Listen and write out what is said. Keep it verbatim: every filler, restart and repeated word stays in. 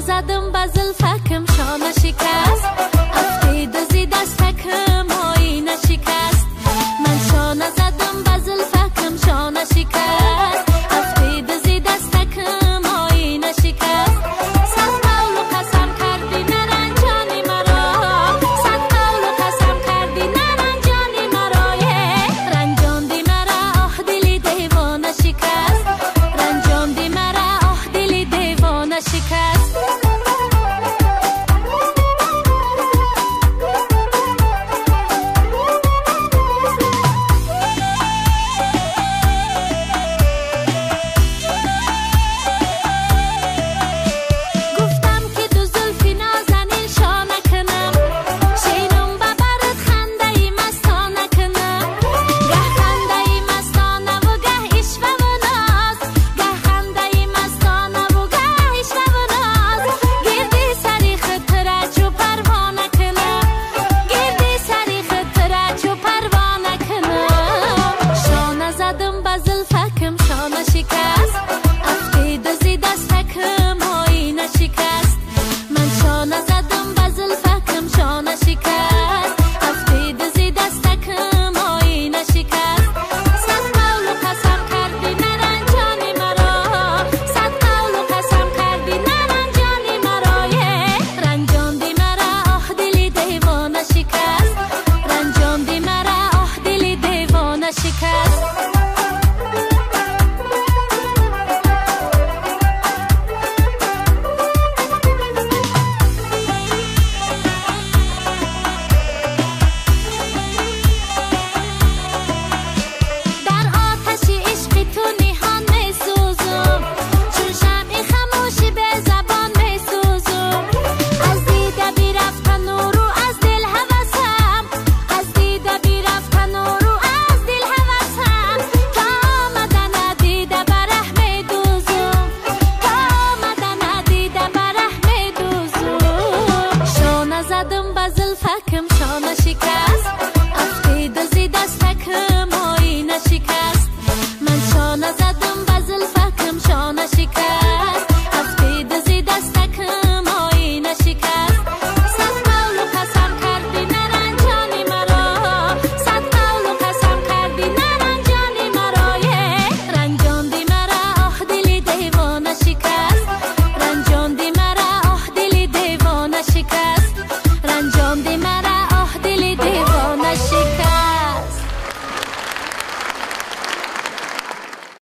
زدم با زلفکم شانه شکست افتی دزی دستکم آینه شکست من شانه زدم با زلفکم شانه شکست افتی دزی دستکم آینه شکست صد قول و قسم کردی نرنجانی مرا صد قول و قسم کردی نرنجانی مرا رنجاندی مرا آه دلی دیوانه شکست رنجاندی مرا آه دلی دیوانه شکست زدم با زلفکم شانه شکست